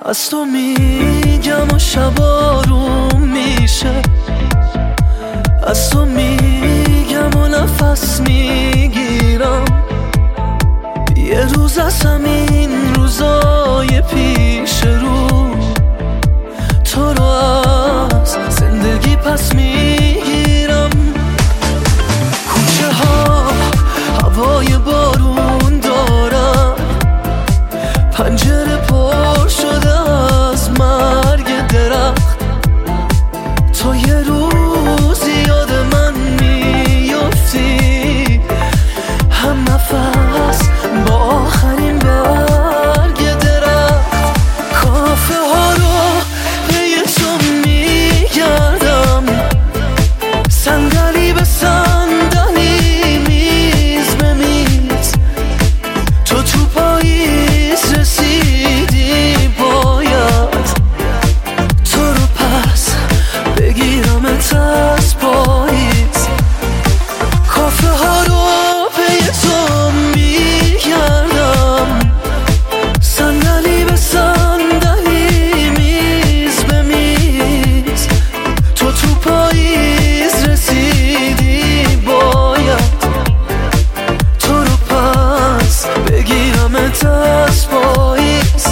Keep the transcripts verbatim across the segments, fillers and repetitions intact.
از تو میگم و شبا روم میشه، از تو میگم و نفس میگیرم. یه روز از همین روزای پیش رو تو رو از زندگی پس میگیرم. کوچه ها هوای بارون دارن، پنجره پر شده از مرگ درخت. تو یه روز یاد من میافتی، هم نفس با آخرین برگ درخت. کافه ها رو پی تو میگردم، صندلی به صندلی، میز به میز. تو تو پاییز رسیدی، باید تو رو پس بگیرمت از پاییز. کافه ها رو پی تو میگردم، صندلی به صندلی، میز به میز. تو تو پاییز رسیدی، باید تو رو پس بگیرمت از پاییز.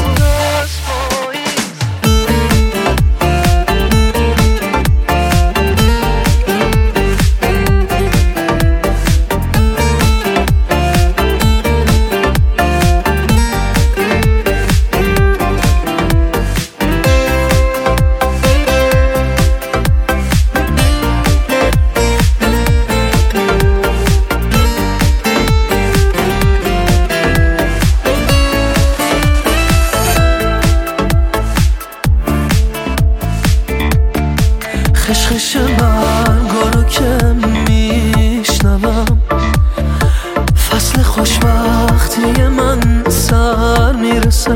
خشخش برگا رو که میشنوم، فصل خوشبختی من سر میرسه.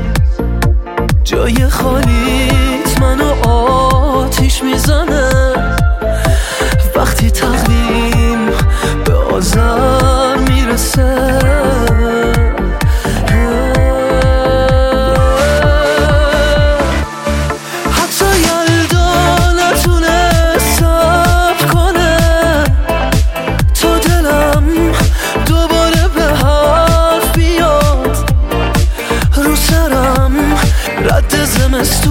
جای خالیت منو آتیش میزنه، وقتی تقدیم به آذر میرسه. رد زمستون